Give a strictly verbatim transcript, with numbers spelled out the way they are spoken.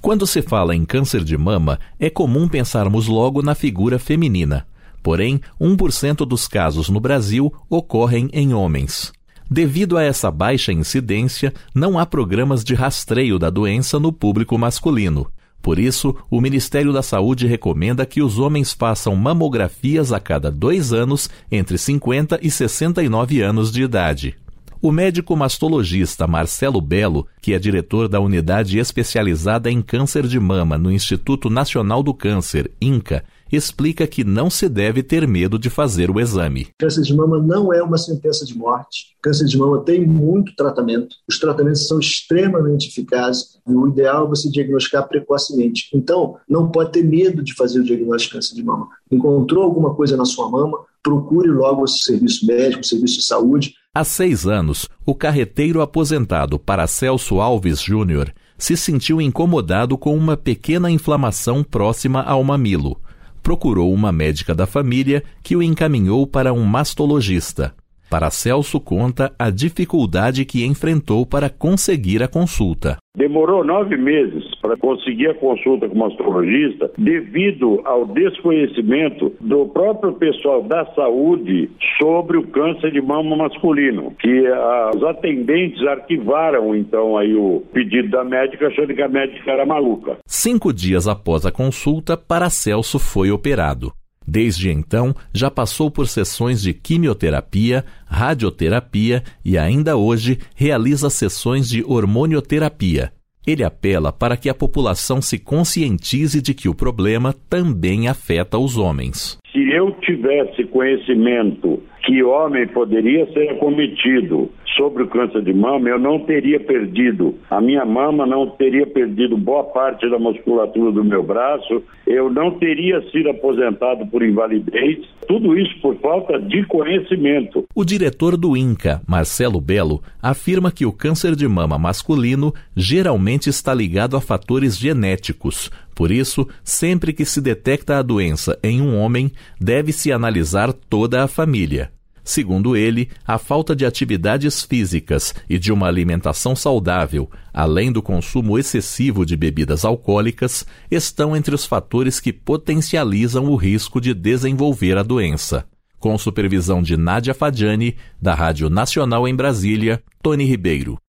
Quando se fala em câncer de mama, é comum pensarmos logo na figura feminina. Porém, um por cento dos casos no Brasil ocorrem em homens. Devido a essa baixa incidência, não há programas de rastreio da doença no público masculino. Por isso, o Ministério da Saúde recomenda que os homens façam mamografias a cada dois anos entre cinquenta e sessenta e nove anos de idade. O médico mastologista Marcelo Bello, que é diretor da Unidade Especializada em Câncer de Mama no Instituto Nacional do Câncer, INCA, explica que não se deve ter medo de fazer o exame. Câncer de mama não é uma sentença de morte. Câncer de mama tem muito tratamento. Os tratamentos são extremamente eficazes e o ideal é você diagnosticar precocemente. Então, não pode ter medo de fazer o diagnóstico de câncer de mama. Encontrou alguma coisa na sua mama, procure logo o serviço médico, o serviço de saúde. Há seis anos, o carreteiro aposentado Paracelso Alves Júnior se sentiu incomodado com uma pequena inflamação próxima ao mamilo. Procurou uma médica da família que o encaminhou para um mastologista. Paracelso conta a dificuldade que enfrentou para conseguir a consulta. Demorou nove meses para conseguir a consulta com o mastologista devido ao desconhecimento do próprio pessoal da saúde sobre o câncer de mama masculino, que ah, os atendentes arquivaram então aí o pedido da médica achando que a médica era maluca. Cinco dias após a consulta, Paracelso foi operado. Desde então, já passou por sessões de quimioterapia, radioterapia e ainda hoje realiza sessões de hormonioterapia. Ele apela para que a população se conscientize de que o problema também afeta os homens. Se eu tivesse conhecimento que homem poderia ser acometido sobre o câncer de mama, eu não teria perdido a minha mama, não teria perdido boa parte da musculatura do meu braço, eu não teria sido aposentado por invalidez, tudo isso por falta de conhecimento. O diretor do INCA, Marcelo Bello, afirma que o câncer de mama masculino geralmente está ligado a fatores genéticos. Por isso, sempre que se detecta a doença em um homem, deve-se analisar toda a família. Segundo ele, a falta de atividades físicas e de uma alimentação saudável, além do consumo excessivo de bebidas alcoólicas, estão entre os fatores que potencializam o risco de desenvolver a doença. Com supervisão de Nádia Fadiani, da Rádio Nacional em Brasília, Tony Ribeiro.